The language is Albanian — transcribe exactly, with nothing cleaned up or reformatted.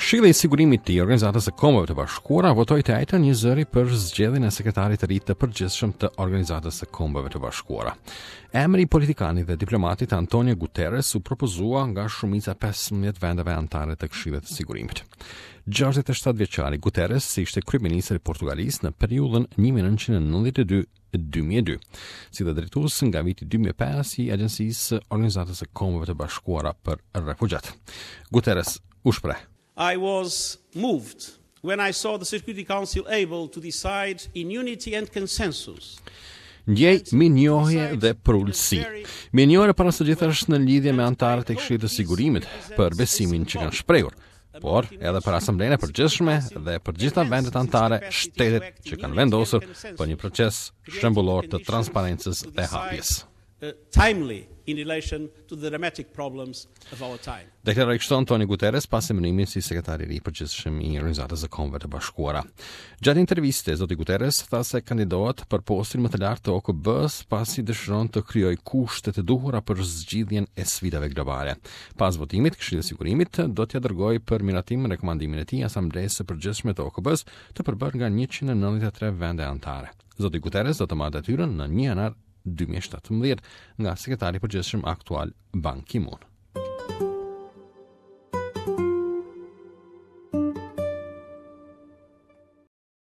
Këshilli i Sigurimit të Organizatës së Kombeve të Bashkuara votoi të njëjtën një zëri për zgjedhjen e sekretarit të ri të përgjithshëm të Organizatës së Kombeve të Bashkuara. Emri i politikanit dhe diplomatit Antonio Guterres u propozua nga shumica e pesëmbëdhjetë vendeve anëtare të Këshillit të Sigurimit. gjashtëdhjetë e shtatë vjeçari Guterres ishte kryeminist i Portugalisë në periudhën një mijë e nëntëqind e nëntëdhjetë e dy e dy mijë e dy, si dhe drejtues nga viti dy mijë e pesë i Agjencisë Organizatës së Kombeve të Bashkuara për Refugjat. Guterres u shpreh: I was moved when I saw the Security Council able to decide in unity and consensus. Ndjej mirënjohje dhe përullësi. Mirënjohje para së gjithashtë në lidhje me anëtarët e Këshillit të Sigurimit për besimin që kanë shprehur, por edhe për Asamblenë e Përgjithshme dhe për gjitha vendet anëtare, shtetet që kanë vendosur për një proces shembullor të transparencës dhe hapjes. Uh, timely in relation to the dramatic problems of our time. Deklaroi kështu Antonio Guterres pas emërimit si sekretari i ri i përgjithshëm i Organizatës së Kombeve të Bashkuara. Gjatë interviste, zoti Guterres tha se kandidohet për postin më të lartë të O K B-s pasi dëshiron të krijojë kushtet e duhura për zgjidhjen e sfidave globale. Pas votimit, Këshilli i Sigurimit do t'ia dërgojë për miratim rekomandimin e tij Asamblesë së Përgjithshme të O K B-s të përbërë nga njëqind e nëntëdhjetë e tre vende anëtare. Zoti Guterres do të marrë detyrën në një janar dy mijë e shtatëmbëdhjetë nga sekretari i përgjithshëm aktual Ban Ki-moon.